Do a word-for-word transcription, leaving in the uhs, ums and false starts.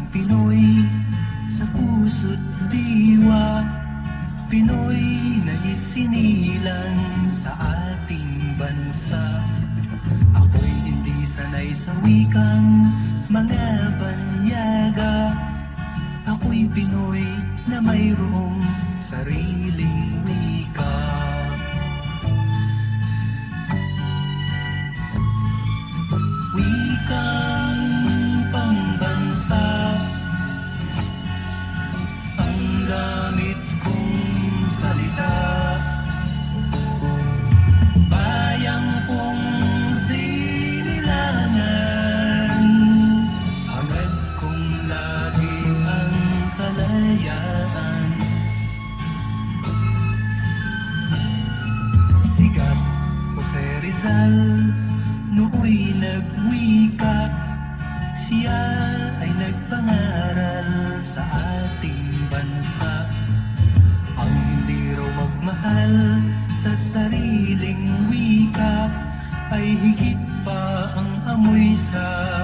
Pinoy sa puso't diwa, Pinoy na isinilang sa ating bansa. Ako'y hindi sanay sa wikang mga banyaga, ako'y Pinoy na mayroong sariling wika. Wikang pambansa ang gamit kong salita, bayang kong sinilangan, hangad kong lagi ang kalayaan. Sikat Jose Rizal nooy nagwika, siya ay nagpangaral sa ating bansa. Ang hindi raw magmahal sa sariling wika ay higit pa ang amoy sa